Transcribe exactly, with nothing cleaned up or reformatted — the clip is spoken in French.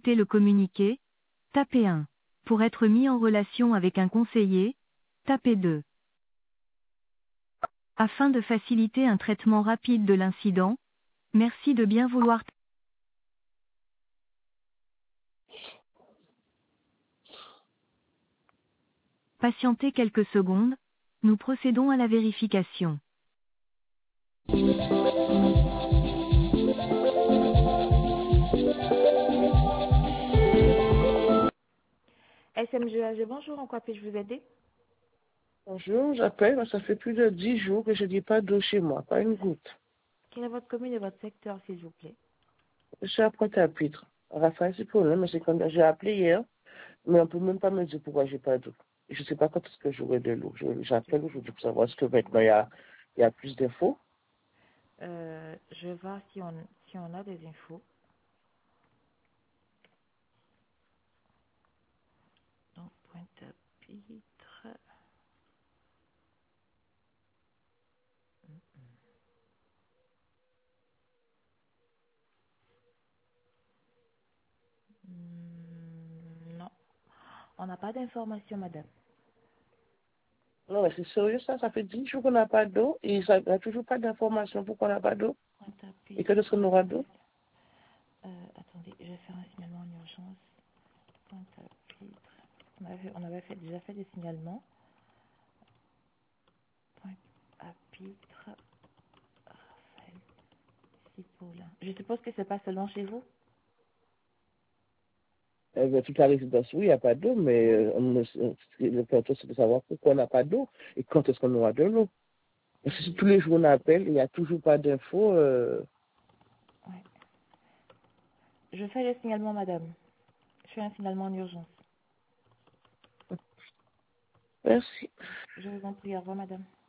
écouter le communiqué, tapez un. Pour être mis en relation avec un conseiller, tapez deux. Afin de faciliter un traitement rapide de l'incident, merci de bien vouloir patienter quelques secondes, nous procédons à la vérification. S M G A G, bonjour, en quoi puis-je vous aider? Bonjour, j'appelle, ça fait plus de dix jours que je n'ai pas d'eau chez moi, pas une goutte. Quelle est votre commune et votre secteur, s'il vous plaît? Je suis à Pointe-à-Pitre. Raphaël, c'est pour mais c'est quand j'ai appelé hier, mais on ne peut même pas me dire pourquoi j'ai pas d'eau. Je ne sais pas quand est-ce que j'aurai de l'eau. Je- J'appelle aujourd'hui pour savoir est-ce que maintenant il y a, il y a plus d'infos. Euh, je vais voir si on, si on a des infos. Donc, Pointe-à-Pitre. Hmm, non, on n'a pas d'informations, madame. Non, mais c'est sérieux ça, ça fait dix jours qu'on n'a pas d'eau et ça n'a toujours pas d'informations pourquoi on n'a pas d'eau. Et quand Pointe-à-Pitre. est-ce qu'on aura d'eau? Euh, attendez, je vais faire un signalement en urgence. Pointe-à-Pitre. On avait, on avait fait, déjà fait des signalements. Pointe-à-Pitre. Raphaël Cipolla. Je suppose que c'est pas seulement chez vous. Eh bien, toute la résidence, oui, il n'y a pas d'eau, mais euh, on me- le point, c'est de savoir pourquoi on n'a pas d'eau et quand est-ce qu'on aura de l'eau. Parce que si tous les jours on appelle, il n'y a toujours pas d'infos. Euh... Ouais. Je fais le signalement, madame. Je fais un signalement en urgence. Merci. Je vous en prie, au revoir, madame.